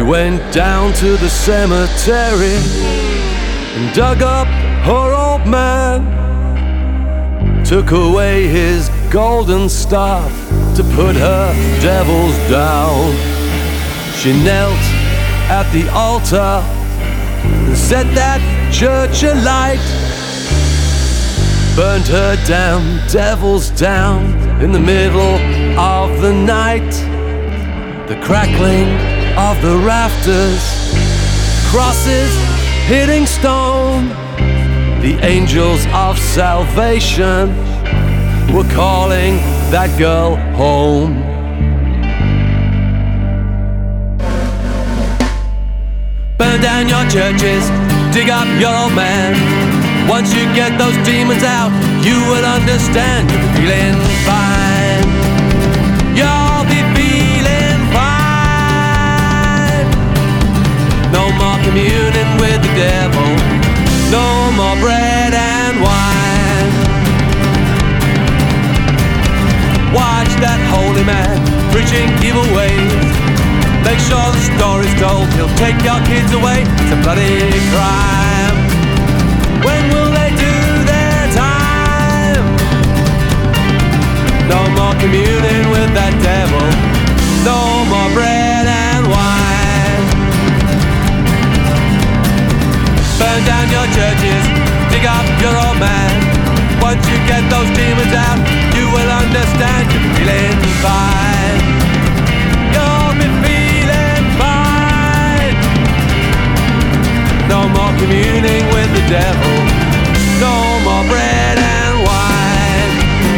went down to the cemetery and dug up her old man, took away his golden staff to put her devils down. She knelt at the altar and set that church alight, burned her damn devils down in the middle of the night. The crackling of the rafters, crosses hitting stone, the angels of salvation were calling that girl home. Burn down your churches, dig up your old man. Once you get those demons out, you will understand. You'll be feeling fine. You'll be feeling fine. No more communing with the devil, no more bread and wine. Watch that holy man preaching evil ways. Make sure the story's told, he'll take your kids away. It's a bloody crime. When will they do their time? No more communing with that devil, no more bread and wine. Burn down your churches, dig up your old man. Once you get those demons out, you will understand. You're feeling fine. You'll be feeling fine. No more communing with the devil, no more bread and wine.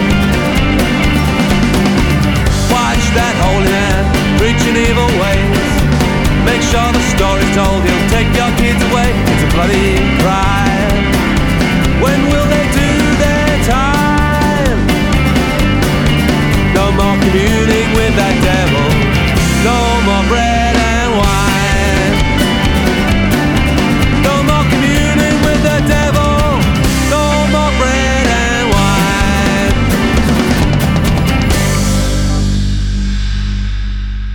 Watch that holy man preaching evil ways. Make sure the story's told, he'll take your kids away. It's a bloody crime. When will they do their time? No more communing with that devil.